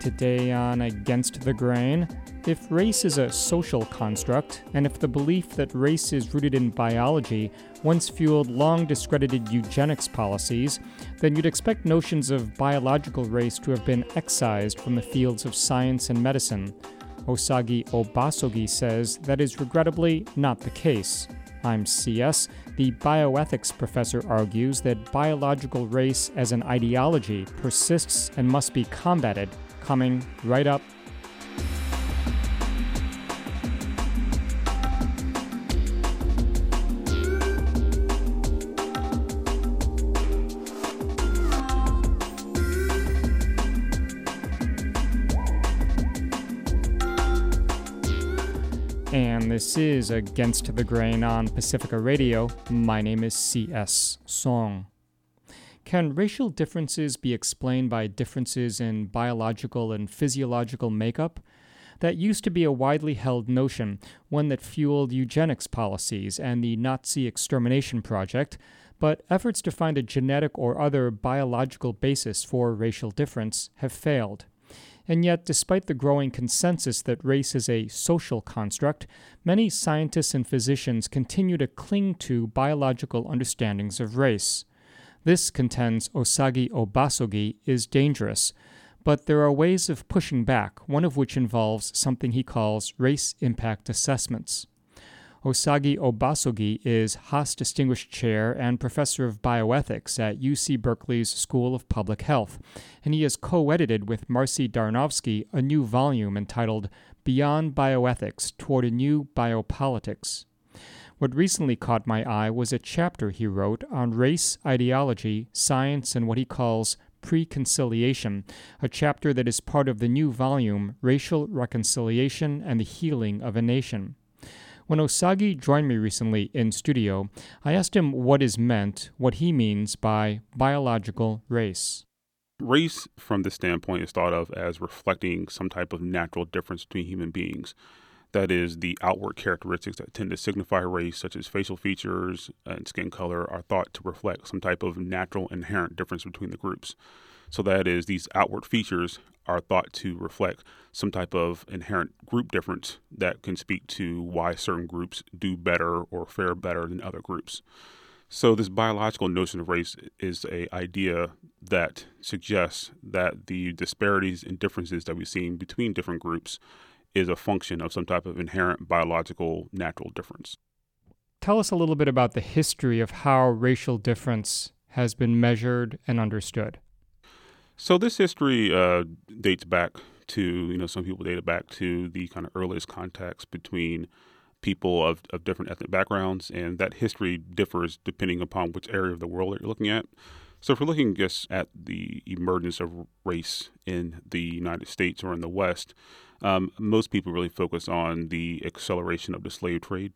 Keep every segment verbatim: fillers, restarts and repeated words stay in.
today on Against the Grain. If race is a social construct, and if the belief that race is rooted in biology once fueled long discredited eugenics policies, then you'd expect notions of biological race to have been excised from the fields of science and medicine. Osagie Obasogie says that is regrettably not the case. I'm C S. The bioethics professor argues that biological race as an ideology persists and must be combated. Coming right up. And this is Against the Grain on Pacifica Radio. My name is C S. Song. Can racial differences be explained by differences in biological and physiological makeup? That used to be a widely held notion, one that fueled eugenics policies and the Nazi extermination project, but efforts to find a genetic or other biological basis for racial difference have failed. And yet, despite the growing consensus that race is a social construct, many scientists and physicians continue to cling to biological understandings of race. This, contends Osagie Obasogie, is dangerous, but there are ways of pushing back, one of which involves something he calls race impact assessments. Osagie Obasogie is Haas Distinguished Chair and Professor of Bioethics at U C Berkeley's School of Public Health, and he has co-edited with Marcy Darnowski a new volume entitled Beyond Bioethics Toward a New Biopolitics. What recently caught my eye was a chapter he wrote on race, ideology, science, and what he calls Preconciliation, a chapter that is part of the new volume Racial Reconciliation and the Healing of a Nation. When Osagie joined me recently in studio, I asked him what is meant, what he means by biological race. Race, from this standpoint, is thought of as reflecting some type of natural difference between human beings. That is, the outward characteristics that tend to signify race, such as facial features and skin color, are thought to reflect some type of natural inherent difference between the groups. So that is, these outward features are thought to reflect some type of inherent group difference that can speak to why certain groups do better or fare better than other groups. So this biological notion of race is an idea that suggests that the disparities and differences that we've seen between different groups is a function of some type of inherent biological natural difference. Tell us a little bit about the history of how racial difference has been measured and understood. So this history uh, dates back to, you know, some people date it back to the kind of earliest contacts between people of, of different ethnic backgrounds, and that history differs depending upon which area of the world that you're looking at. So if we're looking just at the emergence of race in the United States or in the West, um, most people really focus on the acceleration of the slave trade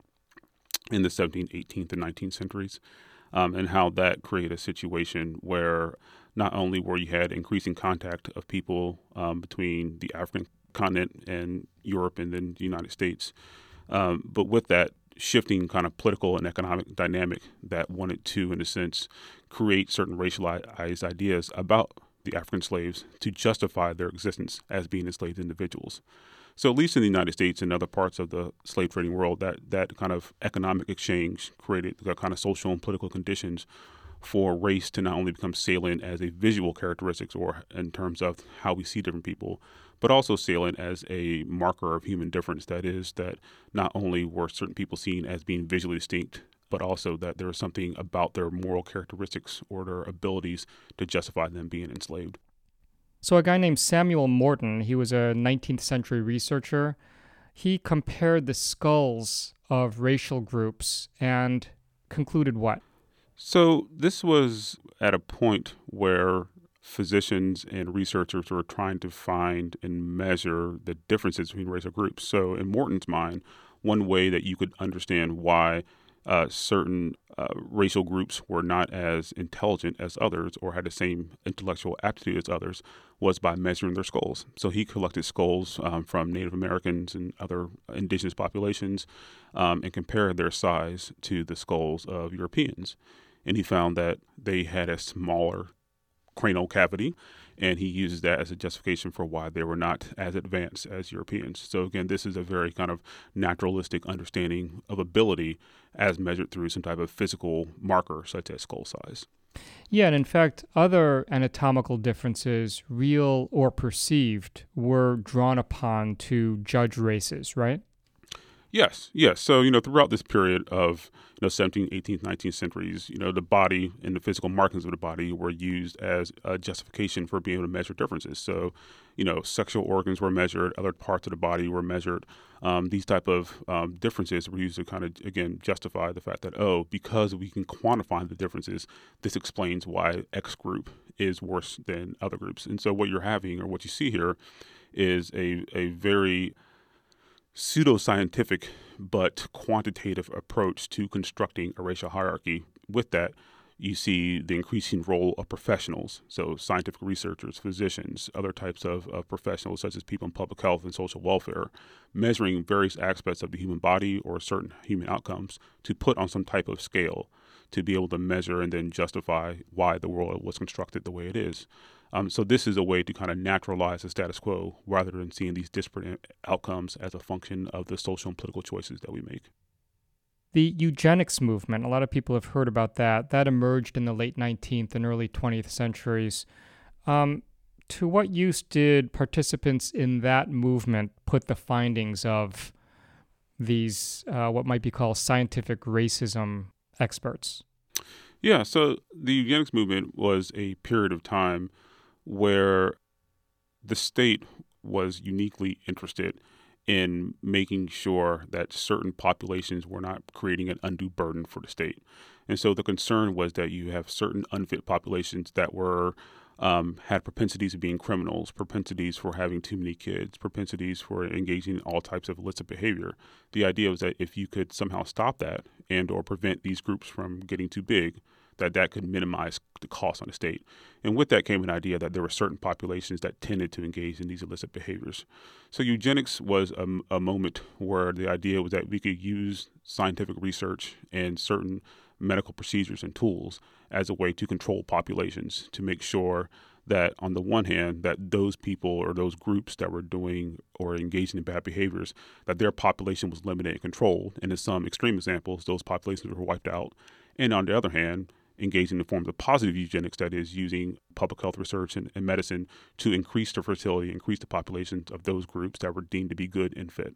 in the seventeenth, eighteenth, and nineteenth centuries, um, and how that created a situation where not only where you had increasing contact of people um, between the African continent and Europe and then the United States, um, but with that shifting kind of political and economic dynamic that wanted to, in a sense, create certain racialized ideas about the African slaves to justify their existence as being enslaved individuals. So at least in the United States and other parts of the slave trading world, that, that kind of economic exchange created the kind of social and political conditions for race to not only become salient as a visual characteristics or in terms of how we see different people, but also salient as a marker of human difference. That is, that not only were certain people seen as being visually distinct, but also that there was something about their moral characteristics or their abilities to justify them being enslaved. So a guy named Samuel Morton, he was a nineteenth century researcher. He compared the skulls of racial groups and concluded what? So this was at a point where physicians and researchers were trying to find and measure the differences between racial groups. So in Morton's mind, one way that you could understand why uh, certain uh, racial groups were not as intelligent as others or had the same intellectual aptitude as others was by measuring their skulls. So he collected skulls um, from Native Americans and other indigenous populations um, and compared their size to the skulls of Europeans. And he found that they had a smaller cranial cavity and he uses that as a justification for why they were not as advanced as Europeans. So again, this is a very kind of naturalistic understanding of ability as measured through some type of physical marker, such as skull size. Yeah, and in fact, other anatomical differences, real or perceived, were drawn upon to judge races, right? Yes, yes. So, you know, throughout this period of, you know, seventeenth, eighteenth, nineteenth centuries, you know, the body and the physical markings of the body were used as a justification for being able to measure differences. So, you know, sexual organs were measured, other parts of the body were measured. Um, these type of um, differences were used to kind of, again, justify the fact that, oh, because we can quantify the differences, this explains why X group is worse than other groups. And so what you're having, or what you see here, is a, a very pseudoscientific but quantitative approach to constructing a racial hierarchy. With that, you see the increasing role of professionals, so scientific researchers, physicians, other types of, of professionals such as people in public health and social welfare, measuring various aspects of the human body or certain human outcomes to put on some type of scale to be able to measure and then justify why the world was constructed the way it is. Um, so this is a way to kind of naturalize the status quo rather than seeing these disparate outcomes as a function of the social and political choices that we make. The eugenics movement, a lot of people have heard about that. That emerged in the late nineteenth and early twentieth centuries. Um, to what use did participants in that movement put the findings of these, uh, what might be called scientific racism experts? Yeah, so the eugenics movement was a period of time where the state was uniquely interested in making sure that certain populations were not creating an undue burden for the state. And so the concern was that you have certain unfit populations that were um, had propensities of being criminals, propensities for having too many kids, propensities for engaging in all types of illicit behavior. The idea was that if you could somehow stop that and or prevent these groups from getting too big, that that could minimize the cost on the state. And with that came an idea that there were certain populations that tended to engage in these illicit behaviors. So eugenics was a, a moment where the idea was that we could use scientific research and certain medical procedures and tools as a way to control populations, to make sure that on the one hand, that those people or those groups that were doing or engaging in bad behaviors, that their population was limited and controlled. And in some extreme examples, those populations were wiped out. And on the other hand, engaging in forms of positive eugenics, that is using public health research and, and medicine to increase the fertility, increase the populations of those groups that were deemed to be good and fit.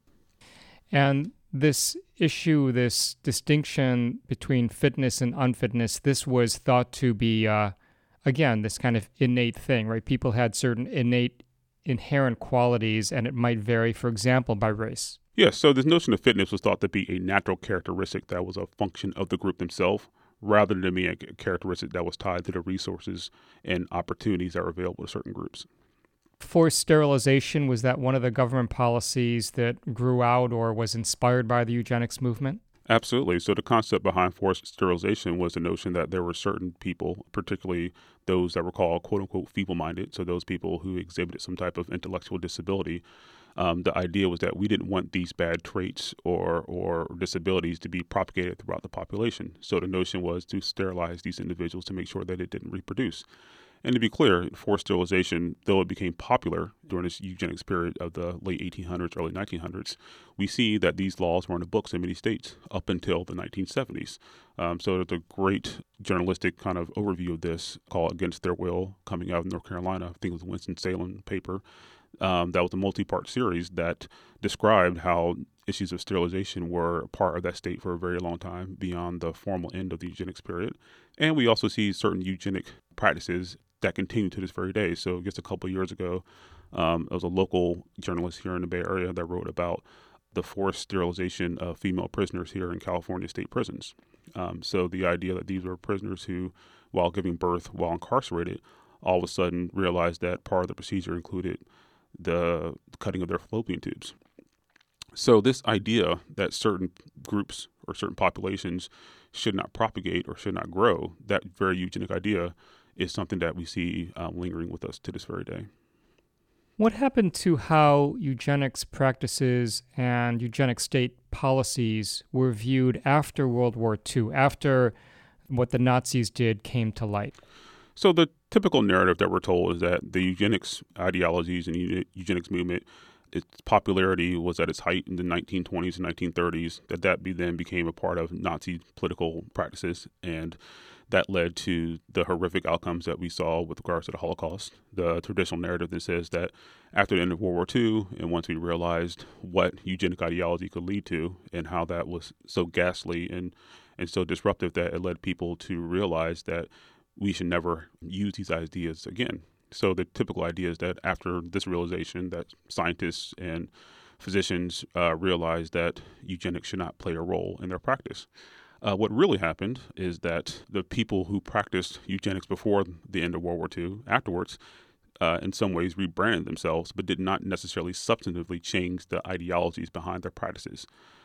And this issue, this distinction between fitness and unfitness, this was thought to be, uh, again, this kind of innate thing, right? People had certain innate, inherent qualities, and it might vary, for example, by race. Yes, so this notion of fitness was thought to be a natural characteristic that was a function of the group themselves, rather than being a characteristic that was tied to the resources and opportunities that were available to certain groups. Forced sterilization, was that one of the government policies that grew out or was inspired by the eugenics movement? Absolutely. So the concept behind forced sterilization was the notion that there were certain people, particularly those that were called quote-unquote feeble-minded, so those people who exhibited some type of intellectual disability. Um, the idea was that we didn't want these bad traits or or disabilities to be propagated throughout the population. So the notion was to sterilize these individuals to make sure that it didn't reproduce. And to be clear, forced sterilization, though it became popular during this eugenics period of the late eighteen hundreds, early nineteen hundreds, we see that these laws were on the books in many states up until the nineteen seventies. Um, so there's a great journalistic kind of overview of this called Against Their Will, coming out of North Carolina. I think it was a Winston-Salem paper. Um, that was a multi-part series that described how issues of sterilization were a part of that state for a very long time beyond the formal end of the eugenics period. And we also see certain eugenic practices that continue to this very day. So just a couple of years ago, um, there was a local journalist here in the Bay Area that wrote about the forced sterilization of female prisoners here in California state prisons. Um, so the idea that these were prisoners who, while giving birth, while incarcerated, all of a sudden realized that part of the procedure included the cutting of their fallopian tubes. So this idea that certain groups or certain populations should not propagate or should not grow, that very eugenic idea is something that we see um, lingering with us to this very day. What happened to how eugenics practices and eugenic state policies were viewed after World War Two, after what the Nazis did came to light? So the typical narrative that we're told is that the eugenics ideologies and eu- eugenics movement, its popularity was at its height in the nineteen twenties and nineteen thirties, that that be, then became a part of Nazi political practices, and that led to the horrific outcomes that we saw with regards to the Holocaust. The traditional narrative that says that after the end of World War Two, and once we realized what eugenic ideology could lead to and how that was so ghastly and, and so disruptive, that it led people to realize that we should never use these ideas again. So the typical idea is that after this realization, that scientists and physicians uh, realized that eugenics should not play a role in their practice. Uh, what really happened is that the people who practiced eugenics before the end of World War Two, afterwards, uh, in some ways rebranded themselves, but did not necessarily substantively change the ideologies behind their practices.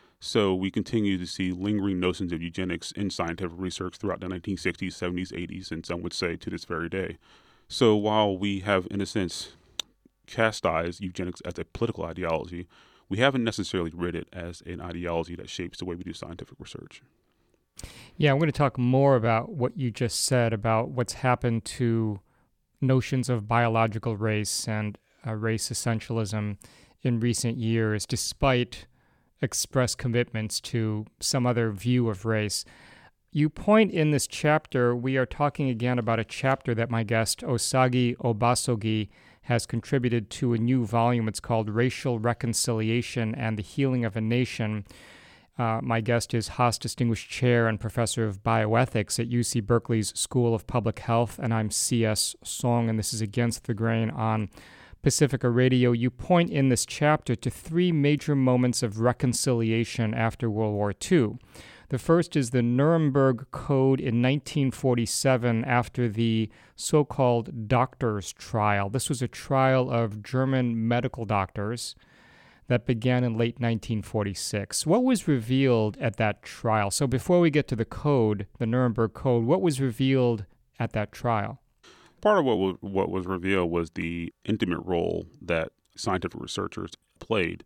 So we continue to see lingering notions of eugenics in scientific research throughout the nineteen sixties, seventies, eighties, and some would say to this very day. So while we have, in a sense, chastised eugenics as a political ideology, we haven't necessarily read it as an ideology that shapes the way we do scientific research. Yeah, I'm going to talk more about what you just said about what's happened to notions of biological race and uh, race essentialism in recent years, despite express commitments to some other view of race. You point in this chapter, we are talking again about a chapter that my guest, Osagie Obasogie, has contributed to a new volume. It's called Racial Reconciliation and the Healing of a Nation. Uh, my guest is Haas Distinguished Chair and Professor of Bioethics at U C Berkeley's School of Public Health, and I'm C S. Song, and this is Against the Grain on Pacifica Radio. You point in this chapter to three major moments of reconciliation after World War Two. The first is the Nuremberg Code in nineteen forty-seven after the so-called doctors' trial. This was a trial of German medical doctors that began in late nineteen forty-six. What was revealed at that trial? So before we get to the code, the Nuremberg Code, what was revealed at that trial? Part of what was, what was revealed was the intimate role that scientific researchers played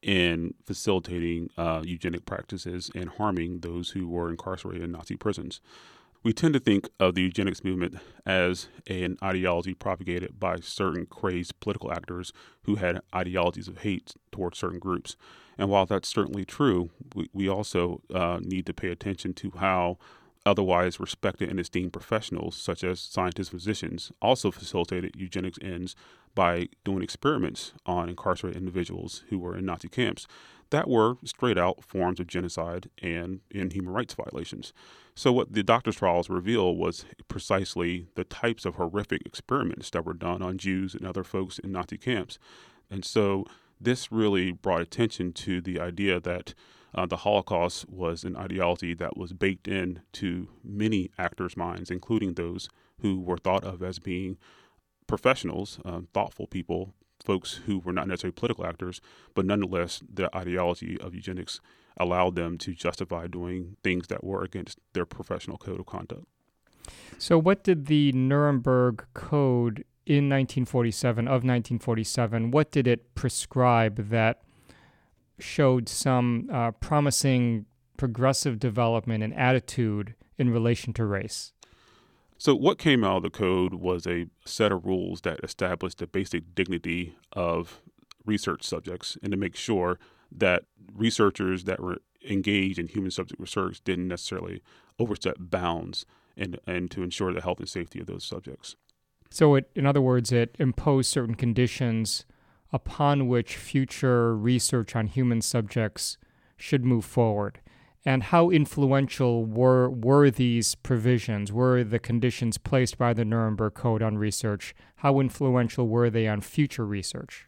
in facilitating uh, eugenic practices and harming those who were incarcerated in Nazi prisons. We tend to think of the eugenics movement as an ideology propagated by certain crazed political actors who had ideologies of hate towards certain groups. And while that's certainly true, we, we also uh, need to pay attention to how otherwise respected and esteemed professionals, such as scientists, physicians, also facilitated eugenics ends by doing experiments on incarcerated individuals who were in Nazi camps that were straight out forms of genocide and, and human rights violations. So what the doctor's trials revealed was precisely the types of horrific experiments that were done on Jews and other folks in Nazi camps. And so this really brought attention to the idea that uh, the Holocaust was an ideology that was baked into many actors' minds, including those who were thought of as being professionals, uh, thoughtful people, folks who were not necessarily political actors, but nonetheless, the ideology of eugenics allowed them to justify doing things that were against their professional code of conduct. So what did the Nuremberg Code in nineteen forty-seven, of nineteen forty-seven, what did it prescribe that showed some uh, promising progressive development and attitude in relation to race? So what came out of the code was a set of rules that established the basic dignity of research subjects and to make sure that researchers that were engaged in human subject research didn't necessarily overstep bounds and, and to ensure the health and safety of those subjects. So it, in other words, it imposed certain conditions upon which future research on human subjects should move forward. And how influential were were these provisions? Were the conditions placed by the Nuremberg Code on research? How influential were they on future research?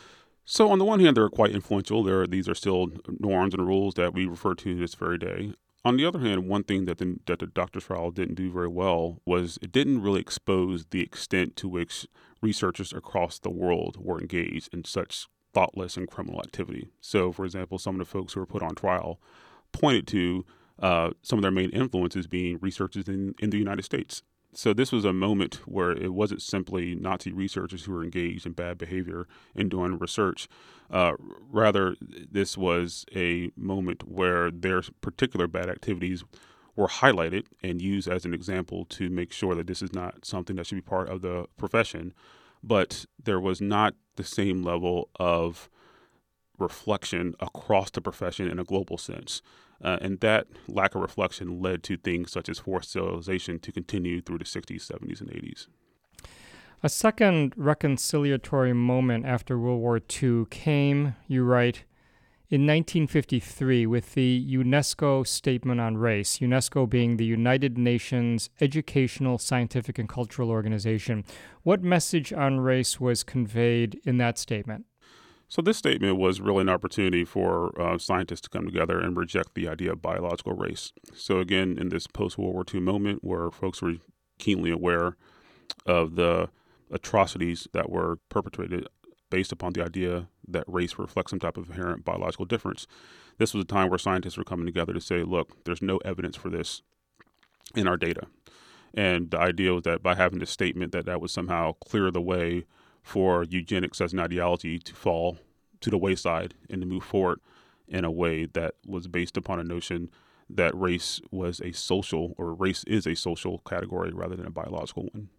So on the one hand, they're quite influential. There, these are still norms and rules that we refer to this very day. On the other hand, one thing that the, that the doctor's trial didn't do very well was it didn't really expose the extent to which researchers across the world were engaged in such thoughtless and criminal activity. So, for example, some of the folks who were put on trial pointed to uh, some of their main influences being researchers in, in the United States. So this was a moment where it wasn't simply Nazi researchers who were engaged in bad behavior in doing research. Uh, rather, this was a moment where their particular bad activities were highlighted and used as an example to make sure that this is not something that should be part of the profession. But there was not the same level of reflection across the profession in a global sense. Uh, and that lack of reflection led to things such as forced sterilization to continue through the sixties, seventies, and eighties. A second reconciliatory moment after World War Two came, you write, in nineteen fifty-three with the UNESCO Statement on Race, UNESCO being the United Nations Educational, Scientific, and Cultural Organization. What message on race was conveyed in that statement? So this statement was really an opportunity for uh, scientists to come together and reject the idea of biological race. So again, in this post-World War Two moment where folks were keenly aware of the atrocities that were perpetrated based upon the idea that race reflects some type of inherent biological difference, this was a time where scientists were coming together to say, look, there's no evidence for this in our data. And the idea was that by having this statement that that would somehow clear the way for eugenics as an ideology to fall to the wayside and to move forward in a way that was based upon a notion that race was a social, or race is a social category rather than a biological one.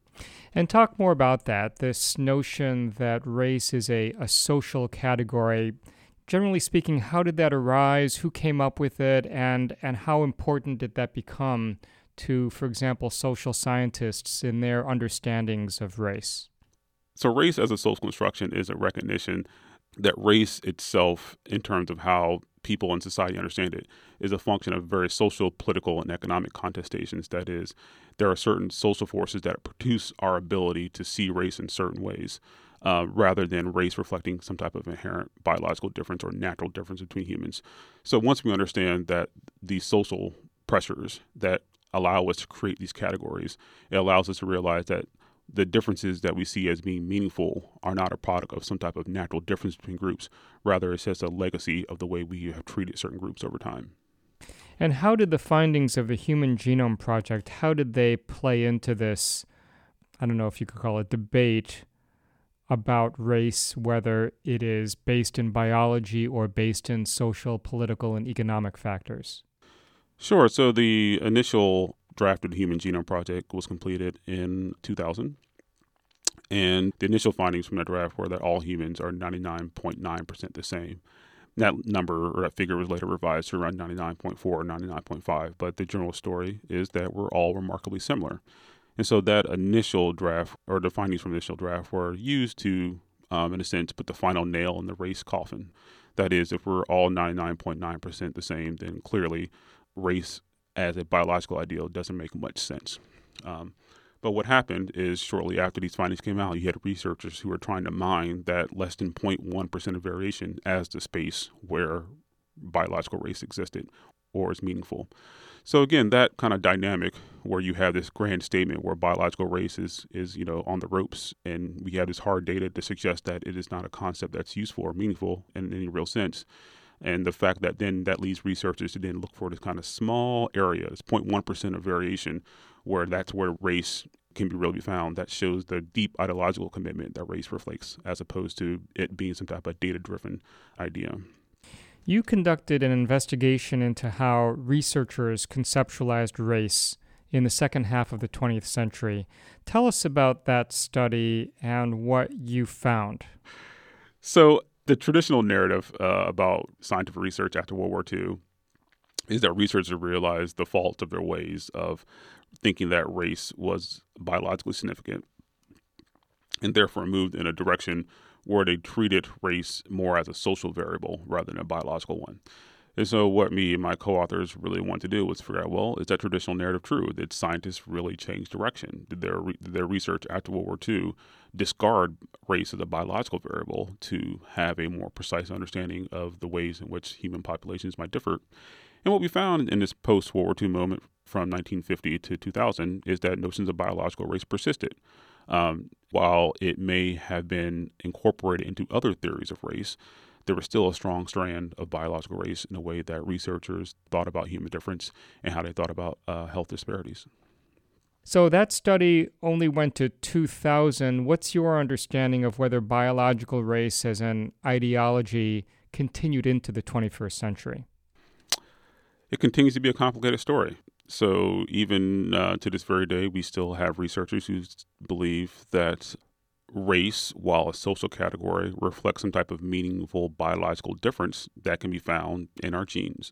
And talk more about that, this notion that race is a, a social category. Generally speaking, how did that arise? Who came up with it? And, and how important did that become to, for example, social scientists in their understandings of race? So race as a social construction is a recognition that race itself, in terms of how people in society understand it, is a function of very social, political, and economic contestations. That is, there are certain social forces that produce our ability to see race in certain ways, uh, rather than race reflecting some type of inherent biological difference or natural difference between humans. So once we understand that these social pressures that allow us to create these categories, it allows us to realize that the differences that we see as being meaningful are not a product of some type of natural difference between groups. Rather, it's just a legacy of the way we have treated certain groups over time. And how did the findings of the Human Genome Project, how did they play into this, I don't know if you could call it debate about race, whether it is based in biology or based in social, political, and economic factors? Sure. So the initial draft of the Human Genome Project was completed in two thousand. And the initial findings from that draft were that all humans are ninety-nine point nine percent the same. That number, or that figure, was later revised to around ninety-nine point four or ninety-nine point five. But the general story is that we're all remarkably similar. And so that initial draft, or the findings from the initial draft, were used to, um, in a sense, put the final nail in the race coffin. That is, if we're all ninety-nine point nine percent the same, then clearly race as a biological ideal doesn't make much sense. Um, but what happened is shortly after these findings came out, you had researchers who were trying to mine that less than zero point one percent of variation as the space where biological race existed or is meaningful. So again, that kind of dynamic where you have this grand statement where biological race is, is, you know, on the ropes, and we have this hard data to suggest that it is not a concept that's useful or meaningful in any real sense. And the fact that then that leads researchers to then look for this kind of small area, this zero point one percent of variation, where that's where race can be really found. That shows the deep ideological commitment that race reflects, as opposed to it being some type of data-driven idea. You conducted an investigation into how researchers conceptualized race in the second half of the twentieth century. Tell us about that study and what you found. So the traditional narrative uh, about scientific research after World War Two is that researchers realized the fault of their ways of thinking that race was biologically significant, and therefore moved in a direction where they treated race more as a social variable rather than a biological one. And so what me and my co-authors really wanted to do was figure out, well, is that traditional narrative true? Did scientists really change direction? Did their, re- did their research after World War Two discard race as a biological variable to have a more precise understanding of the ways in which human populations might differ? And what we found in this post-World War Two moment from nineteen fifty to two thousand is that notions of biological race persisted. Um, while it may have been incorporated into other theories of race, there was still a strong strand of biological race in the way that researchers thought about human difference and how they thought about uh, health disparities. So that study only went to two thousand. What's your understanding of whether biological race as an ideology continued into the twenty-first century? It continues to be a complicated story. So even uh, to this very day, we still have researchers who s- believe that race, while a social category, reflects some type of meaningful biological difference that can be found in our genes.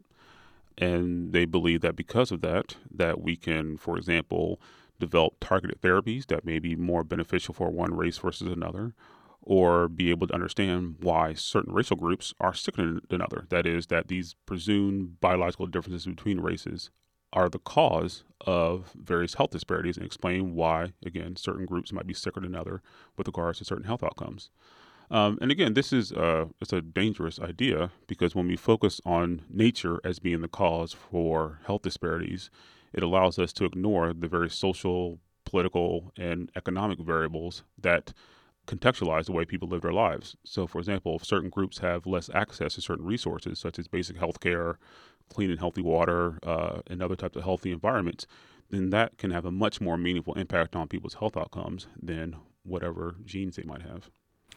And they believe that because of that, that we can, for example, develop targeted therapies that may be more beneficial for one race versus another, or be able to understand why certain racial groups are sicker than another. That is, that these presumed biological differences between races are the cause of various health disparities, and explain why, again, certain groups might be sicker than other with regards to certain health outcomes. Um, and again, this is uh, it's a dangerous idea, because when we focus on nature as being the cause for health disparities, it allows us to ignore the very social, political, and economic variables that contextualize the way people live their lives. So, for example, if certain groups have less access to certain resources, such as basic health care, clean and healthy water, uh, and other types of healthy environments, then that can have a much more meaningful impact on people's health outcomes than whatever genes they might have.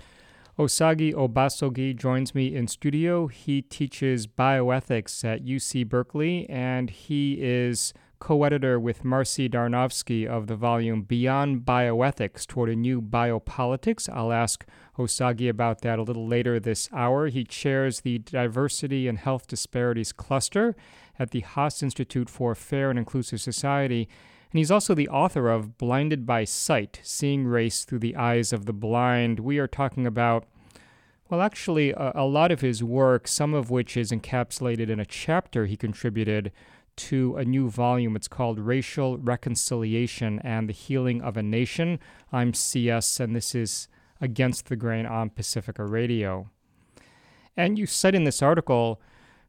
Osagie Obasogie joins me in studio. He teaches bioethics at U C Berkeley, and he is co-editor with Marcy Darnovsky of the volume Beyond Bioethics Toward a New Biopolitics. I'll ask Osagie about that a little later this hour. He chairs the Diversity and Health Disparities Cluster at the Haas Institute for Fair and Inclusive Society. And he's also the author of Blinded by Sight, Seeing Race Through the Eyes of the Blind. We are talking about, well, actually, a, a lot of his work, some of which is encapsulated in a chapter he contributed to a new volume. It's called Racial Reconciliation and the Healing of a Nation. I'm C S, and this is Against the Grain on Pacifica Radio. And you cite in this article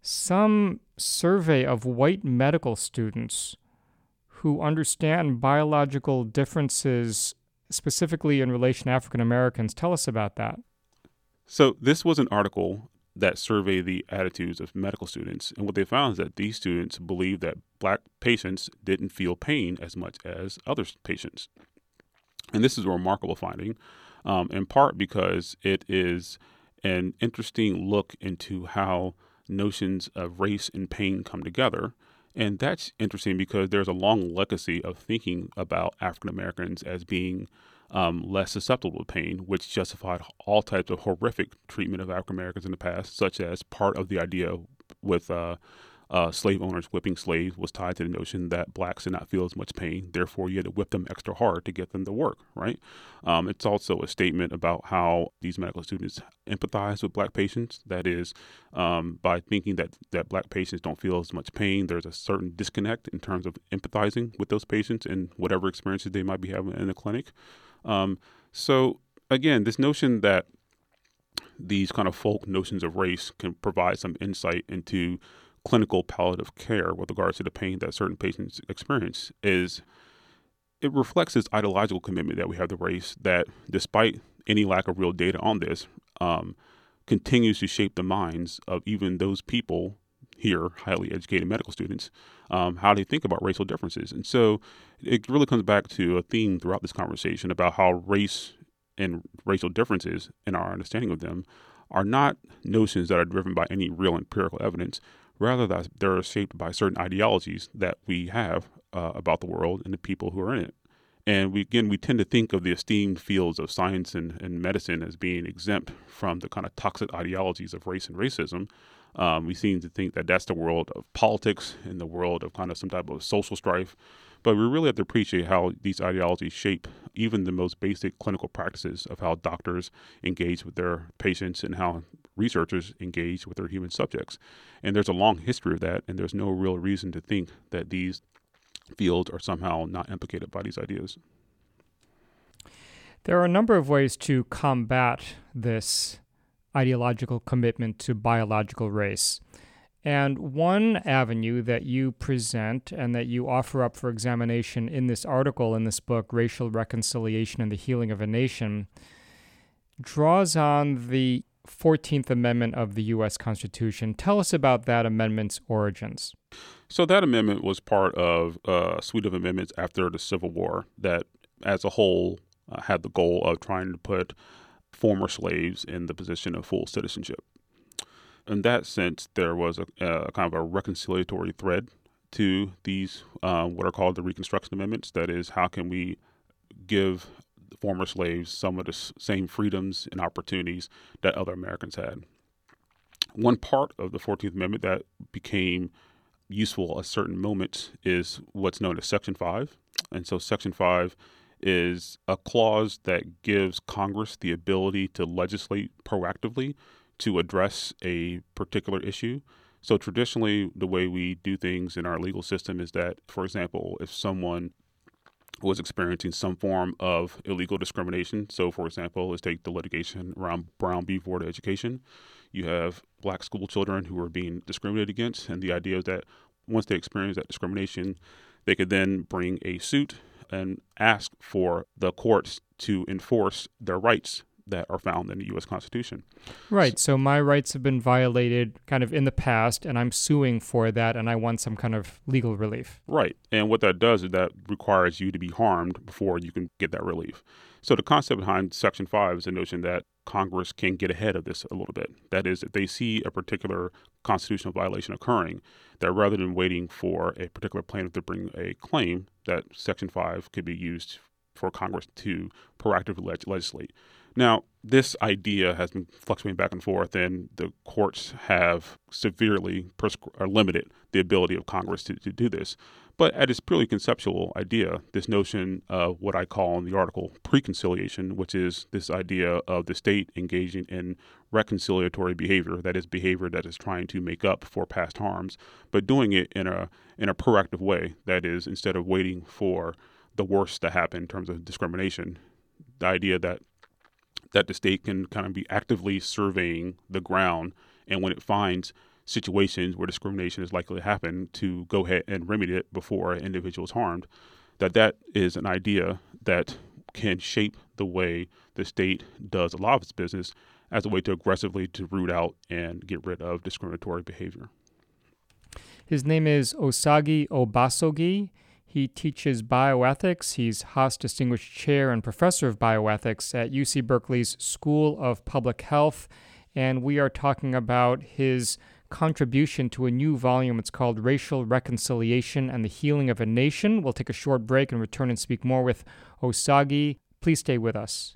some survey of white medical students who understand biological differences, specifically in relation to African Americans. Tell us about that. So this was an article that surveyed the attitudes of medical students. And what they found is that these students believed that Black patients didn't feel pain as much as other patients. And this is a remarkable finding, um, in part because it is an interesting look into how notions of race and pain come together. And that's interesting because there's a long legacy of thinking about African Americans as being um, less susceptible to pain, which justified all types of horrific treatment of African Americans in the past, such as part of the idea with uh, uh, slave owners whipping slaves was tied to the notion that blacks did not feel as much pain. Therefore, you had to whip them extra hard to get them to work, right? Um, it's also a statement about how these medical students empathize with Black patients. That is, um, by thinking that, that Black patients don't feel as much pain, there's a certain disconnect in terms of empathizing with those patients and whatever experiences they might be having in the clinic. Um, so, again, this notion that these kind of folk notions of race can provide some insight into clinical palliative care with regards to the pain that certain patients experience is, it reflects this ideological commitment that we have to race that, despite any lack of real data on this, um, continues to shape the minds of even those people here, highly educated medical students, um, how they think about racial differences. And so it really comes back to a theme throughout this conversation about how race and racial differences and our understanding of them are not notions that are driven by any real empirical evidence. Rather, that they're shaped by certain ideologies that we have uh, about the world and the people who are in it. And we, again, we tend to think of the esteemed fields of science and, and medicine as being exempt from the kind of toxic ideologies of race and racism. Um, we seem to think that that's the world of politics and the world of kind of some type of social strife. But we really have to appreciate how these ideologies shape even the most basic clinical practices of how doctors engage with their patients and how researchers engage with their human subjects. And there's a long history of that, and there's no real reason to think that these fields are somehow not implicated by these ideas. There are a number of ways to combat this ideological commitment to biological race. And one avenue that you present and that you offer up for examination in this article, in this book, Racial Reconciliation and the Healing of a Nation, draws on the fourteenth Amendment of the U S Constitution. Tell us about that amendment's origins. So that amendment was part of a suite of amendments after the Civil War that, as a whole, uh, had the goal of trying to put former slaves in the position of full citizenship. In that sense, there was a, a kind of a reconciliatory thread to these uh, what are called the Reconstruction Amendments. That is, how can we give former slaves some of the s- same freedoms and opportunities that other Americans had. One part of the fourteenth Amendment that became useful at certain moments is what's known as Section five. And so Section five is a clause that gives Congress the ability to legislate proactively to address a particular issue. So traditionally, the way we do things in our legal system is that, for example, if someone was experiencing some form of illegal discrimination. So, for example, let's take the litigation around Brown v. Board of Education. You have black school children who are being discriminated against, and the idea is that once they experience that discrimination, they could then bring a suit and ask for the courts to enforce their rights that are found in the U S Constitution. Right. So my rights have been violated kind of in the past, and I'm suing for that, and I want some kind of legal relief. Right. And what that does is that requires you to be harmed before you can get that relief. So the concept behind Section five is the notion that Congress can get ahead of this a little bit. That is, if they see a particular constitutional violation occurring, that rather than waiting for a particular plaintiff to bring a claim, that Section five could be used for Congress to proactively leg- legislate. Now, this idea has been fluctuating back and forth, and the courts have severely prescri- or limited the ability of Congress to, to do this. But at its purely conceptual idea, this notion of what I call in the article pre-conciliation, which is this idea of the state engaging in reconciliatory behavior, that is behavior that is trying to make up for past harms, but doing it in a in a proactive way. That is, instead of waiting for the worst to happen in terms of discrimination, the idea that that the state can kind of be actively surveying the ground, and when it finds situations where discrimination is likely to happen, to go ahead and remedy it before an individual is harmed, that that is an idea that can shape the way the state does a lot of its business as a way to aggressively to root out and get rid of discriminatory behavior. His name is Osagie Obasogie. He teaches bioethics. He's Haas Distinguished Chair and Professor of Bioethics at U C Berkeley's School of Public Health. And we are talking about his contribution to a new volume. It's called Racial Reconciliation and the Healing of a Nation. We'll take a short break and return and speak more with Osagie. Please stay with us.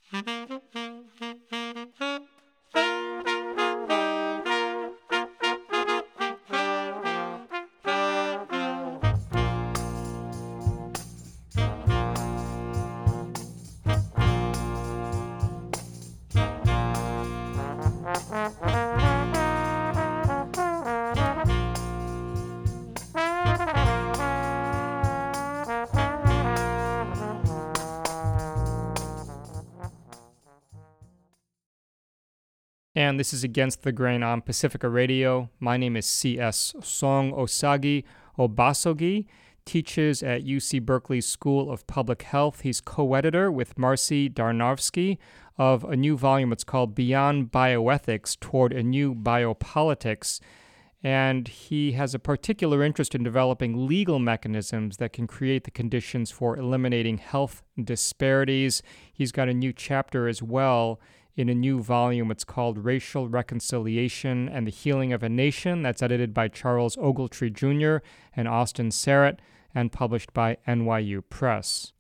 And this is Against the Grain on Pacifica Radio. My name is C S Song. Osagie Obasogie teaches at U C Berkeley School of Public Health. He's co-editor with Marcy Darnavsky of a new volume. It's called Beyond Bioethics Toward a New Biopolitics. And he has a particular interest in developing legal mechanisms that can create the conditions for eliminating health disparities. He's got a new chapter as well in a new volume. It's called Racial Reconciliation and the Healing of a Nation. That's edited by Charles Ogletree Junior and Austin Serrett and published by N Y U Press.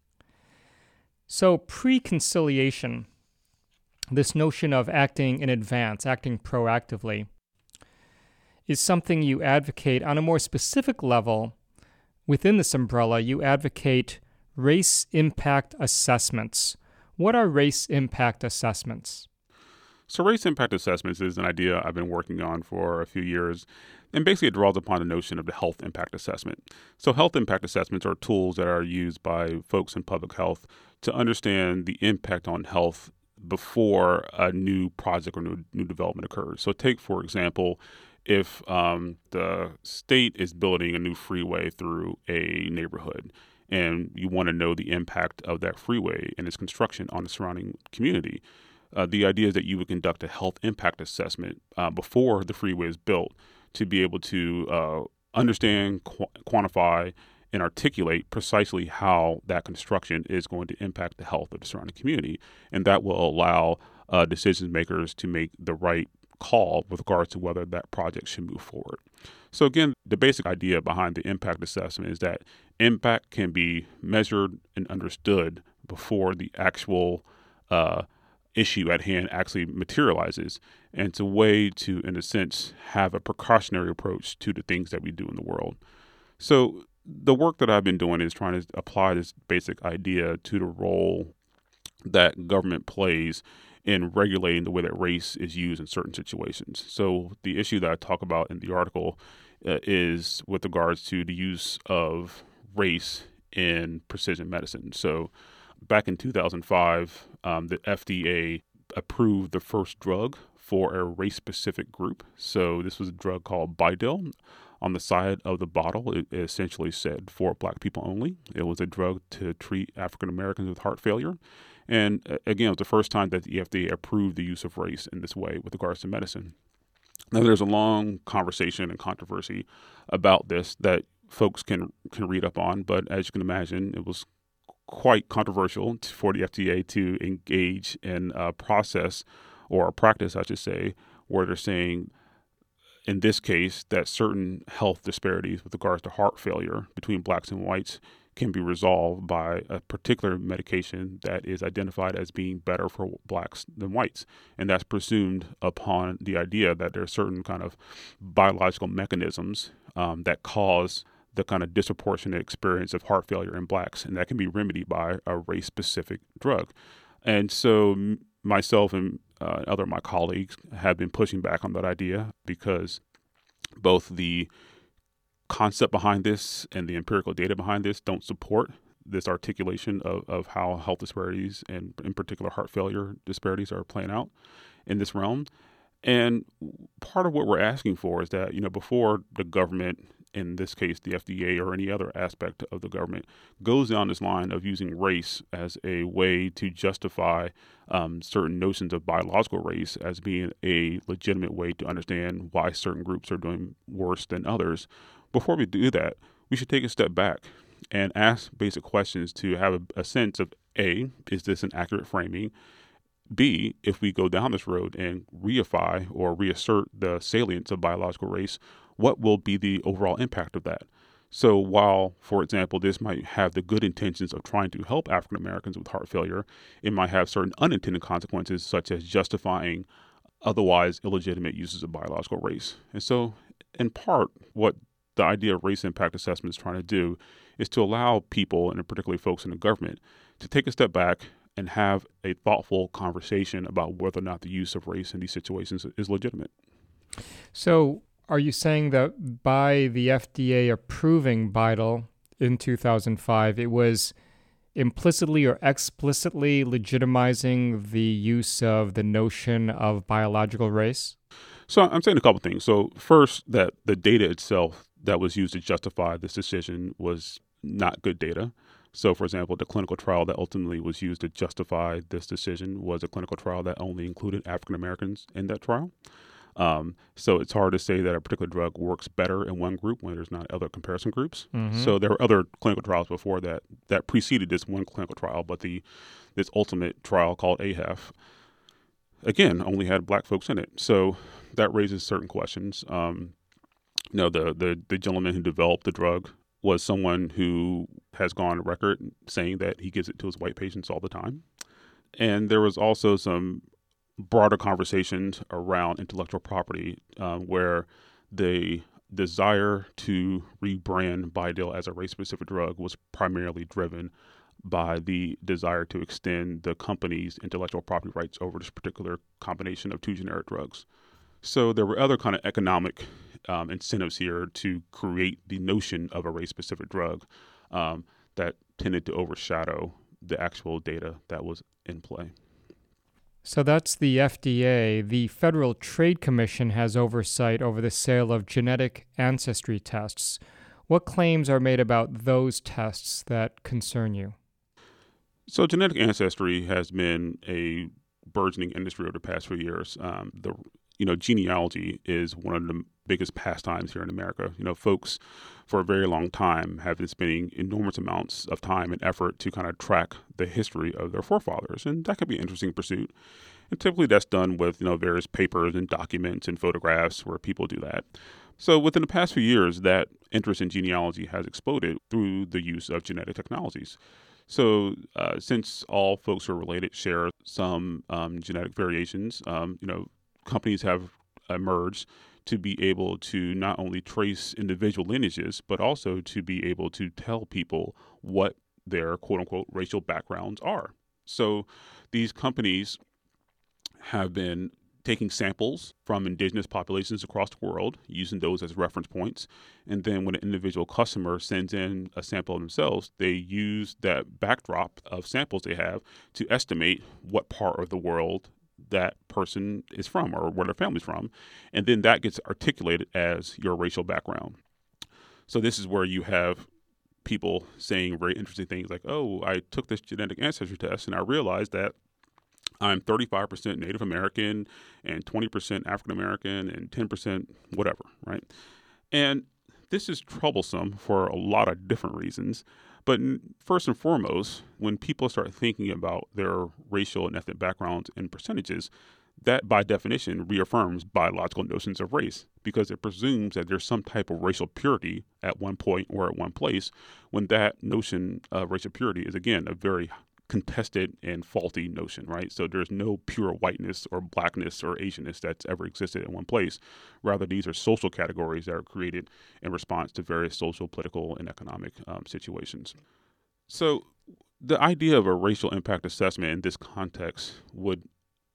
So pre-conciliation, this notion of acting in advance, acting proactively, is something you advocate on a more specific level. Within this umbrella, you advocate race impact assessments. What are race impact assessments? So race impact assessments is an idea I've been working on for a few years, and basically it draws upon the notion of the health impact assessment. So health impact assessments are tools that are used by folks in public health to understand the impact on health before a new project or new, new development occurs. So take, for example, if um, the state is building a new freeway through a neighborhood, and you want to know the impact of that freeway and its construction on the surrounding community. Uh, the idea is that you would conduct a health impact assessment uh, before the freeway is built to be able to uh, understand, qu- quantify, and articulate precisely how that construction is going to impact the health of the surrounding community. And that will allow uh, decision makers to make the right call with regards to whether that project should move forward. So again, the basic idea behind the impact assessment is that impact can be measured and understood before the actual uh, issue at hand actually materializes. And it's a way to, in a sense, have a precautionary approach to the things that we do in the world. So the work that I've been doing is trying to apply this basic idea to the role that government plays in regulating the way that race is used in certain situations. So the issue that I talk about in the article uh, is with regards to the use of race in precision medicine. So back in two thousand five, um, the F D A approved the first drug for a race-specific group. So this was a drug called Bidil. On the side of the bottle, it essentially said for Black people only. It was a drug to treat African Americans with heart failure. And uh, again, it was the first time that the F D A approved the use of race in this way with regards to medicine. Now, there's a long conversation and controversy about this that folks can can read up on, but as you can imagine, it was quite controversial for the F D A to engage in a process or a practice, I should say, where they're saying, in this case, that certain health disparities with regards to heart failure between Blacks and whites can be resolved by a particular medication that is identified as being better for Blacks than whites. And that's presumed upon the idea that there are certain kind of biological mechanisms um, that cause the kind of disproportionate experience of heart failure in Blacks, and that can be remedied by a race-specific drug. And so m- myself and uh, other of my colleagues have been pushing back on that idea because both the concept behind this and the empirical data behind this don't support this articulation of, of how health disparities and in particular heart failure disparities are playing out in this realm. And part of what we're asking for is that, you know, before the government, in this case, the F D A or any other aspect of the government, goes down this line of using race as a way to justify um, certain notions of biological race as being a legitimate way to understand why certain groups are doing worse than others. Before we do that, we should take a step back and ask basic questions to have a, a sense of, A, is this an accurate framing? B, if we go down this road and reify or reassert the salience of biological race, what will be the overall impact of that? So while, for example, this might have the good intentions of trying to help African Americans with heart failure, it might have certain unintended consequences, such as justifying otherwise illegitimate uses of biological race. And so, in part, what the idea of race impact assessment is trying to do is to allow people, and particularly folks in the government, to take a step back and have a thoughtful conversation about whether or not the use of race in these situations is legitimate. So are you saying that by the F D A approving Bidil in two thousand five, it was implicitly or explicitly legitimizing the use of the notion of biological race? So I'm saying a couple things. So first, that the data itself that was used to justify this decision was not good data. So, for example, the clinical trial that ultimately was used to justify this decision was a clinical trial that only included African Americans in that trial. Um, so it's hard to say that a particular drug works better in one group when there's not other comparison groups. Mm-hmm. So there were other clinical trials before that that preceded this one clinical trial, but the this ultimate trial called A H E F, again, only had Black folks in it. So that raises certain questions. Um, you know, the, the, the gentleman who developed the drug was someone who has gone on record saying that he gives it to his white patients all the time. And there was also some broader conversations around intellectual property um, where the desire to rebrand Bidil as a race-specific drug was primarily driven by the desire to extend the company's intellectual property rights over this particular combination of two generic drugs. So there were other kind of economic um, incentives here to create the notion of a race-specific drug um, that tended to overshadow the actual data that was in play. So that's the F D A. The Federal Trade Commission has oversight over the sale of genetic ancestry tests. What claims are made about those tests that concern you? So genetic ancestry has been a burgeoning industry over the past few years. Um, the you know, genealogy is one of the biggest pastimes here in America. You know, folks for a very long time have been spending enormous amounts of time and effort to kind of track the history of their forefathers. And that could be an interesting pursuit. And typically that's done with, you know, various papers and documents and photographs where people do that. So within the past few years, that interest in genealogy has exploded through the use of genetic technologies. So uh, since all folks who are related share some um, genetic variations, um, you know, companies have emerged to be able to not only trace individual lineages, but also to be able to tell people what their quote-unquote racial backgrounds are. So these companies have been taking samples from indigenous populations across the world, using those as reference points. And then when an individual customer sends in a sample of themselves, they use that backdrop of samples they have to estimate what part of the world that person is from or where their family's from. And then that gets articulated as your racial background. So this is where you have people saying very interesting things like, oh, I took this genetic ancestry test and I realized that I'm thirty-five percent Native American and twenty percent African American and ten percent whatever, right? And this is troublesome for a lot of different reasons. But first and foremost, when people start thinking about their racial and ethnic backgrounds in percentages, that by definition reaffirms biological notions of race because it presumes that there's some type of racial purity at one point or at one place when that notion of racial purity is, again, a very contested and faulty notion, right? So there's no pure whiteness or blackness or Asianness that's ever existed in one place. Rather, these are social categories that are created in response to various social, political, and economic um, situations. So the idea of a racial impact assessment in this context would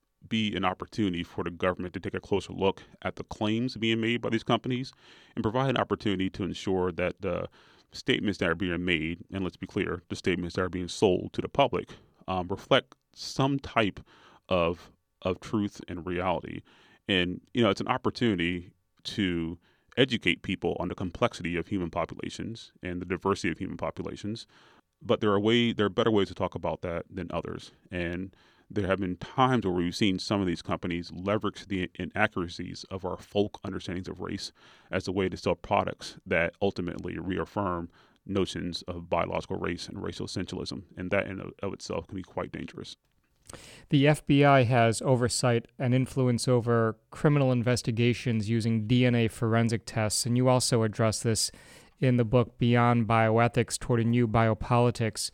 be an opportunity for the government to take a closer look at the claims being made by these companies and provide an opportunity to ensure that the statements that are being made, and let's be clear, the statements that are being sold to the public um, reflect some type of of truth and reality. And, you know, it's an opportunity to educate people on the complexity of human populations and the diversity of human populations. But there are way there are better ways to talk about that than others. And there have been times where we've seen some of these companies leverage the inaccuracies of our folk understandings of race as a way to sell products that ultimately reaffirm notions of biological race and racial essentialism. And that in of itself can be quite dangerous. The F B I has oversight and influence over criminal investigations using D N A forensic tests, and you also address this in the book Beyond Bioethics Toward a New Biopolitics.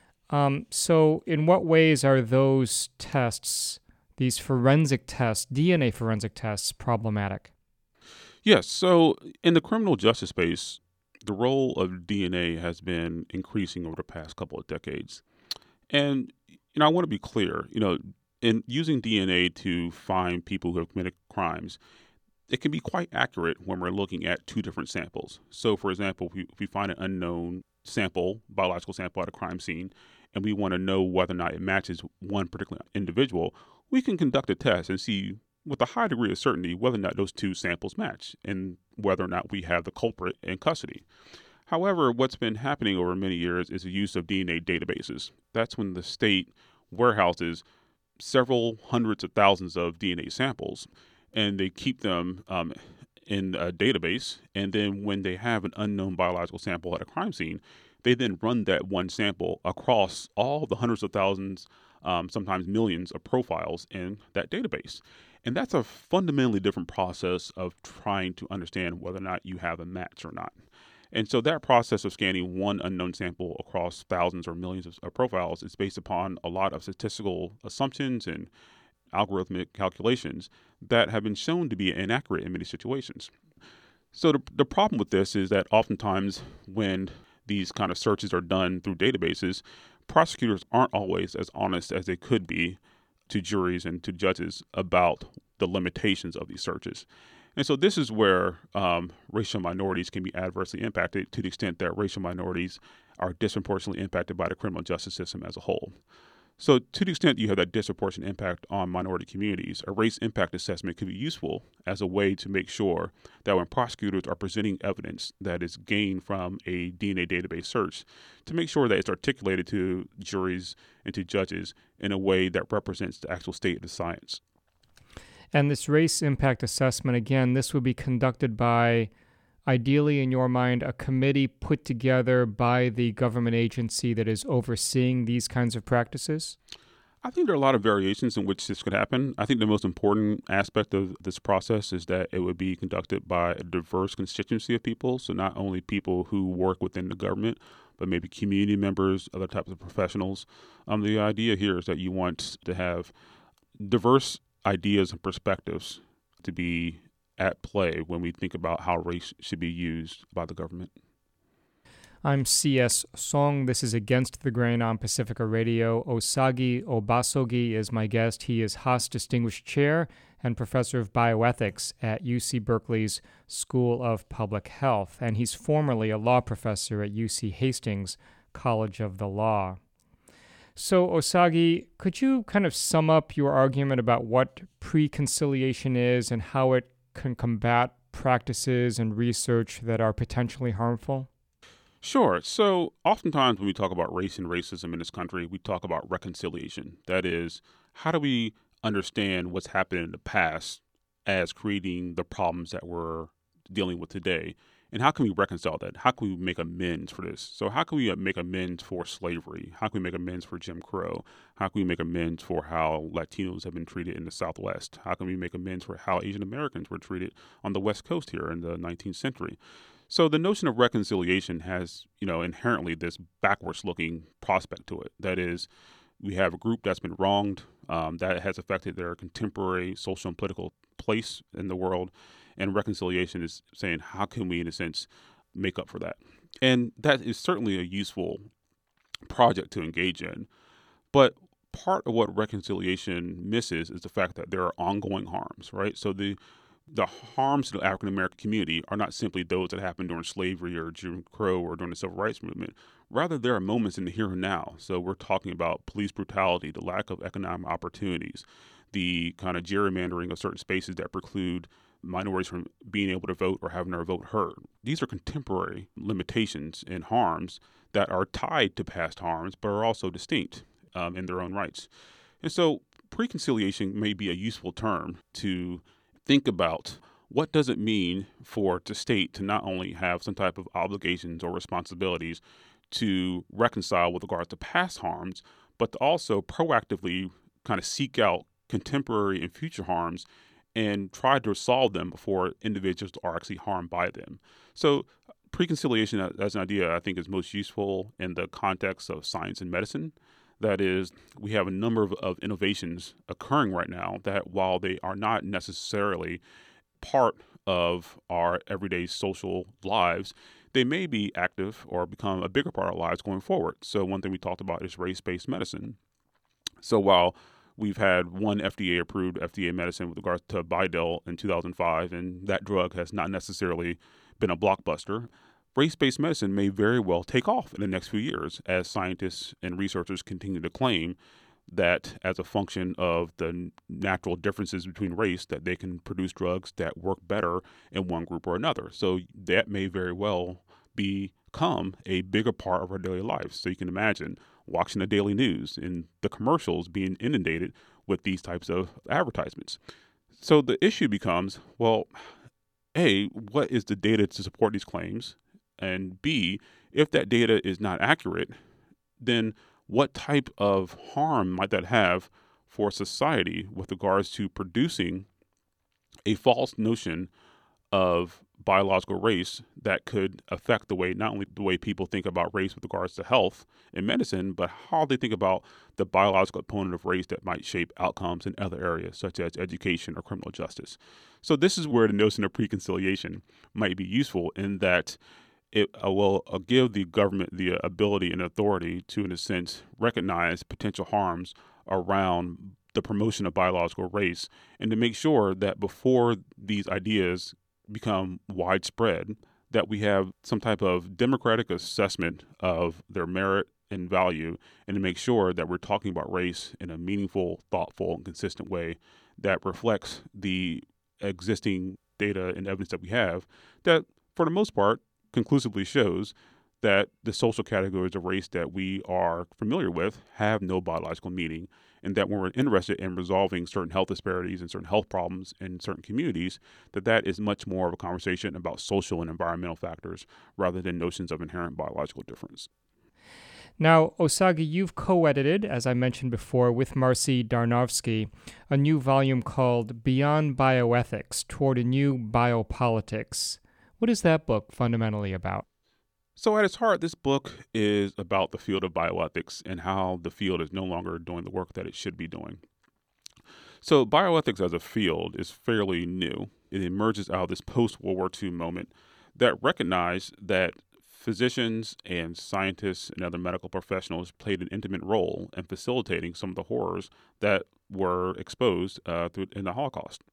Um, so in what ways are those tests, these forensic tests, D N A forensic tests, problematic? Yes. So in the criminal justice space, the role of D N A has been increasing over the past couple of decades. And, you know, I want to be clear, you know, in using D N A to find people who have committed crimes, it can be quite accurate when we're looking at two different samples. So, for example, if we, if we find an unknown sample, biological sample at a crime scene, and we want to know whether or not it matches one particular individual, we can conduct a test and see with a high degree of certainty whether or not those two samples match and whether or not we have the culprit in custody. However, what's been happening over many years is the use of D N A databases. That's when the state warehouses several hundreds of thousands of D N A samples, and they keep them um, in a database. And then when they have an unknown biological sample at a crime scene, they then run that one sample across all the hundreds of thousands, um, sometimes millions of profiles in that database. And that's a fundamentally different process of trying to understand whether or not you have a match or not. And so that process of scanning one unknown sample across thousands or millions of, of profiles is based upon a lot of statistical assumptions and algorithmic calculations that have been shown to be inaccurate in many situations. So the, the problem with this is that oftentimes when these kind of searches are done through databases, prosecutors aren't always as honest as they could be to juries and to judges about the limitations of these searches. And so this is where um, racial minorities can be adversely impacted to the extent that racial minorities are disproportionately impacted by the criminal justice system as a whole. So to the extent you have that disproportionate impact on minority communities, a race impact assessment could be useful as a way to make sure that when prosecutors are presenting evidence that is gained from a D N A database search, to make sure that it's articulated to juries and to judges in a way that represents the actual state of the science. And this race impact assessment, again, this would be conducted by, ideally in your mind, a committee put together by the government agency that is overseeing these kinds of practices? I think there are a lot of variations in which this could happen. I think the most important aspect of this process is that it would be conducted by a diverse constituency of people. So not only people who work within the government, but maybe community members, other types of professionals. Um, the idea here is that you want to have diverse ideas and perspectives to be at play when we think about how race should be used by the government. I'm C S. Song. This is Against the Grain on Pacifica Radio. Osagie Obasogie is my guest. He is Haas Distinguished Chair and Professor of Bioethics at U C Berkeley's School of Public Health, and he's formerly a law professor at U C Hastings College of the Law. So, Osagie, could you kind of sum up your argument about what pre-conciliation is and how it can combat practices and research that are potentially harmful? Sure. So oftentimes when we talk about race and racism in this country, we talk about reconciliation. That is, how do we understand what's happened in the past as creating the problems that we're dealing with today? And how can we reconcile that? How can we make amends for this? So how can we make amends for slavery? How can we make amends for Jim Crow? How can we make amends for how Latinos have been treated in the Southwest? How can we make amends for how Asian Americans were treated on the West Coast here in the nineteenth century? So the notion of reconciliation has, you know, inherently this backwards-looking prospect to it. That is, we have a group that's been wronged, um, that has affected their contemporary social and political place in the world, and reconciliation is saying, how can we, in a sense, make up for that? And that is certainly a useful project to engage in. But part of what reconciliation misses is the fact that there are ongoing harms, right? So the The harms to the African American community are not simply those that happened during slavery or Jim Crow or during the Civil Rights Movement. Rather, there are moments in the here and now. So we're talking about police brutality, the lack of economic opportunities, the kind of gerrymandering of certain spaces that preclude minorities from being able to vote or having their vote heard. These are contemporary limitations and harms that are tied to past harms, but are also distinct um, in their own rights. And so pre-conciliation may be a useful term to think about what does it mean for the state to not only have some type of obligations or responsibilities to reconcile with regards to past harms, but to also proactively kind of seek out contemporary and future harms and try to solve them before individuals are actually harmed by them. So pre-conciliation as an idea, I think, is most useful in the context of science and medicine. That is, we have a number of, of innovations occurring right now that, while they are not necessarily part of our everyday social lives, they may be active or become a bigger part of our lives going forward. So one thing we talked about is race-based medicine. So while we've had one F D A-approved F D A medicine with regards to Bidel in two thousand five, and that drug has not necessarily been a blockbuster, race-based medicine may very well take off in the next few years as scientists and researchers continue to claim that as a function of the natural differences between race, that they can produce drugs that work better in one group or another. So that may very well become a bigger part of our daily lives. So you can imagine watching the daily news and the commercials being inundated with these types of advertisements. So the issue becomes, well, A, what is the data to support these claims? And B, if that data is not accurate, then what type of harm might that have for society with regards to producing a false notion of biological race that could affect the way, not only the way people think about race with regards to health and medicine, but how they think about the biological component of race that might shape outcomes in other areas, such as education or criminal justice. So this is where the notion of pre-conciliation might be useful, in that it will give the government the ability and authority to, in a sense, recognize potential harms around the promotion of biological race, and to make sure that before these ideas become widespread, that we have some type of democratic assessment of their merit and value, and to make sure that we're talking about race in a meaningful, thoughtful, and consistent way that reflects the existing data and evidence that we have, that for the most part conclusively shows that the social categories of race that we are familiar with have no biological meaning, and that when we're interested in resolving certain health disparities and certain health problems in certain communities, that that is much more of a conversation about social and environmental factors rather than notions of inherent biological difference. Now, Osagie, you've co-edited, as I mentioned before, with Marcy Darnowski, a new volume called Beyond Bioethics, Toward a New Biopolitics. What is that book fundamentally about? So at its heart, this book is about the field of bioethics and how the field is no longer doing the work that it should be doing. So bioethics as a field is fairly new. It emerges out of this post-World War Two moment that recognized that physicians and scientists and other medical professionals played an intimate role in facilitating some of the horrors that were exposed uh, through, in the Holocaust.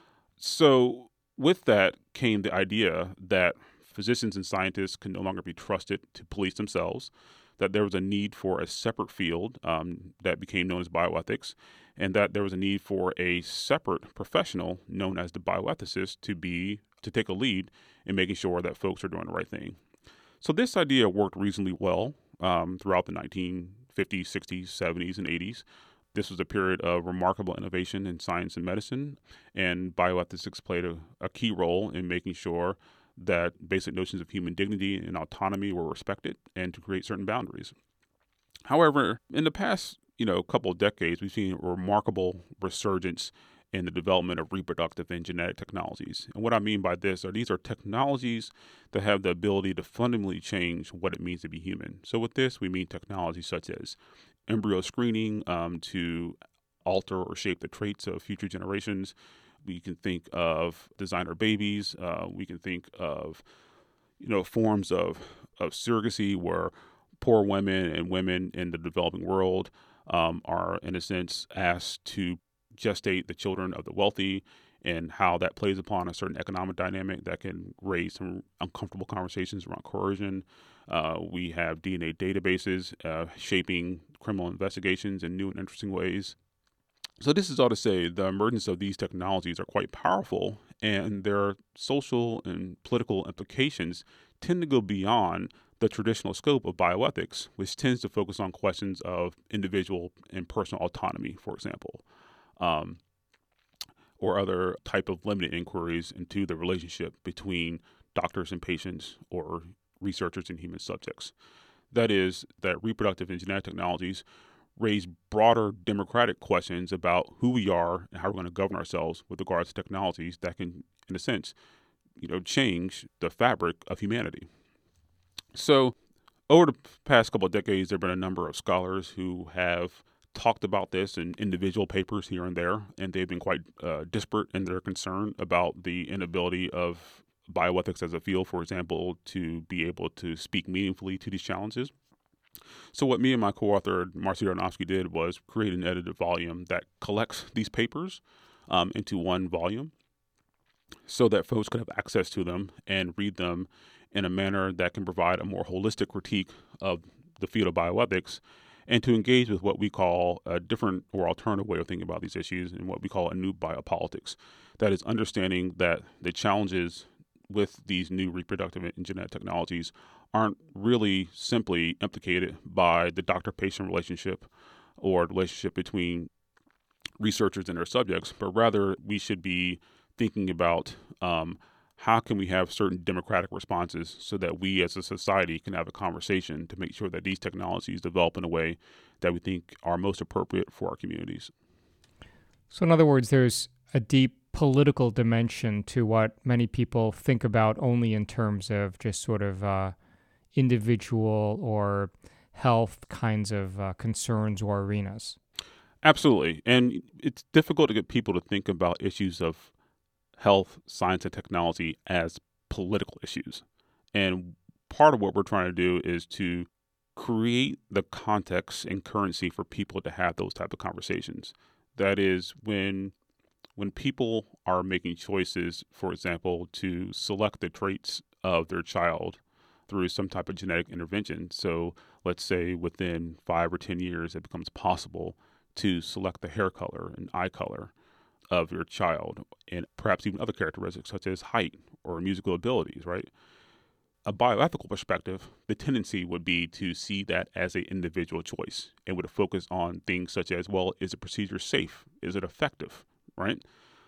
So with that came the idea that physicians and scientists can no longer be trusted to police themselves, that there was a need for a separate field um, that became known as bioethics, and that there was a need for a separate professional known as the bioethicist to be to take a lead in making sure that folks are doing the right thing. So this idea worked reasonably well um, throughout the nineteen fifties, sixties, seventies, and eighties. This was a period of remarkable innovation in science and medicine, and bioethicists played a, a key role in making sure that basic notions of human dignity and autonomy were respected and to create certain boundaries. However, in the past, you know, couple of decades, we've seen a remarkable resurgence in the development of reproductive and genetic technologies. And what I mean by this are these are technologies that have the ability to fundamentally change what it means to be human. So with this, we mean technologies such as embryo screening um, to alter or shape the traits of future generations. We can think of designer babies. Uh, we can think of, you know, forms of, of surrogacy where poor women and women in the developing world um, are, in a sense, asked to gestate the children of the wealthy, and how that plays upon a certain economic dynamic that can raise some uncomfortable conversations around coercion. Uh, we have D N A databases uh, shaping criminal investigations in new and interesting ways. So this is all to say the emergence of these technologies are quite powerful, and their social and political implications tend to go beyond the traditional scope of bioethics, which tends to focus on questions of individual and personal autonomy, for example, um, or other type of limited inquiries into the relationship between doctors and patients or researchers and human subjects. That is, that reproductive and genetic technologies raise broader democratic questions about who we are and how we're going to govern ourselves with regards to technologies that can, in a sense, you know, change the fabric of humanity. So over the past couple of decades, there have been a number of scholars who have talked about this in individual papers here and there, and they've been quite uh, disparate in their concern about the inability of bioethics as a field, for example, to be able to speak meaningfully to these challenges. So what me and my co-author, Marcy Darnowski, did was create an edited volume that collects these papers um, into one volume so that folks could have access to them and read them in a manner that can provide a more holistic critique of the field of bioethics and to engage with what we call a different or alternative way of thinking about these issues and what we call a new biopolitics. That is understanding that the challenges with these new reproductive and genetic technologies aren't really simply implicated by the doctor-patient relationship or the relationship between researchers and their subjects, but rather we should be thinking about um, how can we have certain democratic responses so that we as a society can have a conversation to make sure that these technologies develop in a way that we think are most appropriate for our communities. So in other words, there's a deep political dimension to what many people think about only in terms of just sort of uh, individual or health kinds of uh, concerns or arenas. Absolutely. And it's difficult to get people to think about issues of health, science, and technology as political issues. And part of what we're trying to do is to create the context and currency for people to have those type of conversations. That is, when when people are making choices, for example, to select the traits of their child through some type of genetic intervention. So let's say within five or ten years, it becomes possible to select the hair color and eye color of your child, and perhaps even other characteristics such as height or musical abilities, right? A bioethical perspective, the tendency would be to see that as an individual choice and would focus on things such as, well, is the procedure safe? Is it effective, right?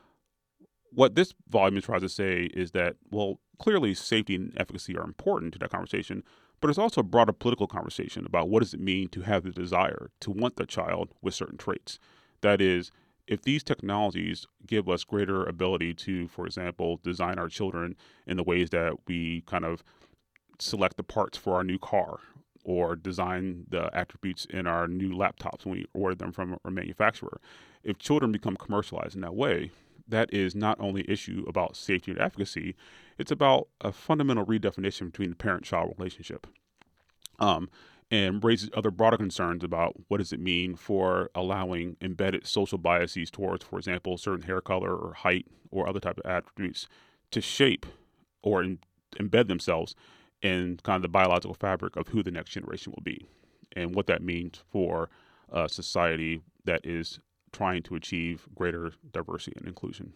What this volume tries to say is that, well, clearly safety and efficacy are important to that conversation, but it's also a broader political conversation about what does it mean to have the desire to want the child with certain traits. That is, if these technologies give us greater ability to, for example, design our children in the ways that we kind of select the parts for our new car or design the attributes in our new laptops when we order them from a manufacturer, if children become commercialized in that way, that is not only an issue about safety and efficacy, it's about a fundamental redefinition between the parent-child relationship. Um, and raises other broader concerns about what does it mean for allowing embedded social biases towards, for example, certain hair color or height or other type of attributes to shape or in, embed themselves in kind of the biological fabric of who the next generation will be and what that means for a society that is trying to achieve greater diversity and inclusion.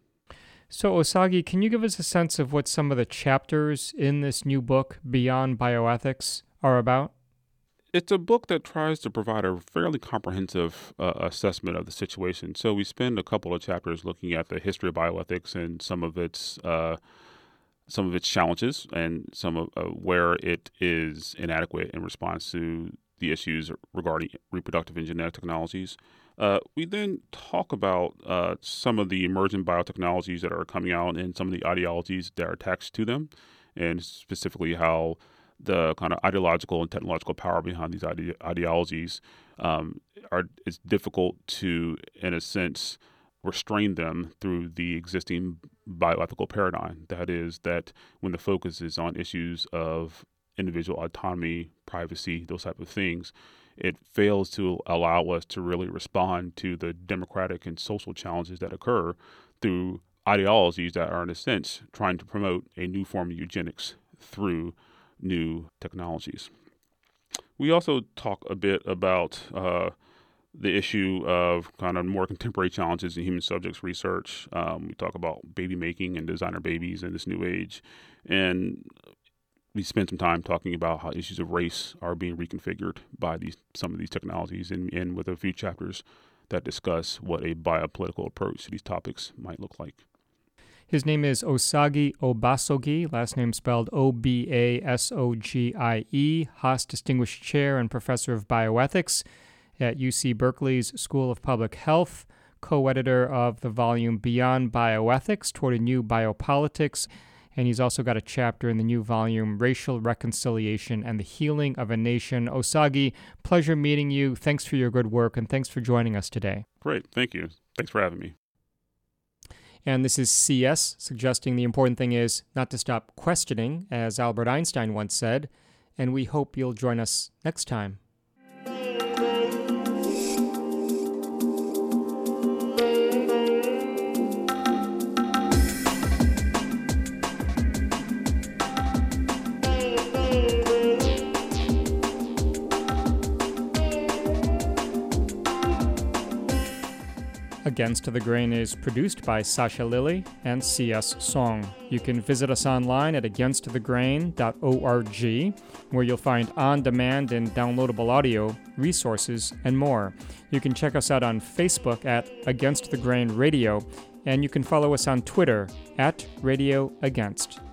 So, Osagie, can you give us a sense of what some of the chapters in this new book, Beyond Bioethics, are about? It's a book that tries to provide a fairly comprehensive uh, assessment of the situation. So we spend a couple of chapters looking at the history of bioethics and some of its uh, some of its challenges and some of uh, where it is inadequate in response to the issues regarding reproductive and genetic technologies. Uh, we then talk about uh, some of the emerging biotechnologies that are coming out and some of the ideologies that are attached to them, and specifically how the kind of ideological and technological power behind these ide- ideologies um, are it's difficult to, in a sense, restrain them through the existing bioethical paradigm. That is, that when the focus is on issues of individual autonomy, privacy, those type of things, it fails to allow us to really respond to the democratic and social challenges that occur through ideologies that are, in a sense, trying to promote a new form of eugenics through new technologies. We also talk a bit about uh, the issue of kind of more contemporary challenges in human subjects research. Um, we talk about baby making and designer babies in this new age. And we spend some time talking about how issues of race are being reconfigured by these some of these technologies, and, and with a few chapters that discuss what a biopolitical approach to these topics might look like. His name is Osagie Obasogie, last name spelled O B A S O G I E, Haas Distinguished Chair and Professor of Bioethics at U C Berkeley's School of Public Health, co-editor of the volume Beyond Bioethics, Toward a New Biopolitics, and he's also got a chapter in the new volume, Racial Reconciliation and the Healing of a Nation. Osagie, pleasure meeting you. Thanks for your good work, and thanks for joining us today. Great. Thank you. Thanks for having me. And this is C S, suggesting the important thing is not to stop questioning, as Albert Einstein once said, and we hope you'll join us next time. Against the Grain is produced by Sasha Lilly and C S Song. You can visit us online at against the grain dot org, where you'll find on-demand and downloadable audio, resources, and more. You can check us out on Facebook at Against the Grain Radio, and you can follow us on Twitter at Radio Against.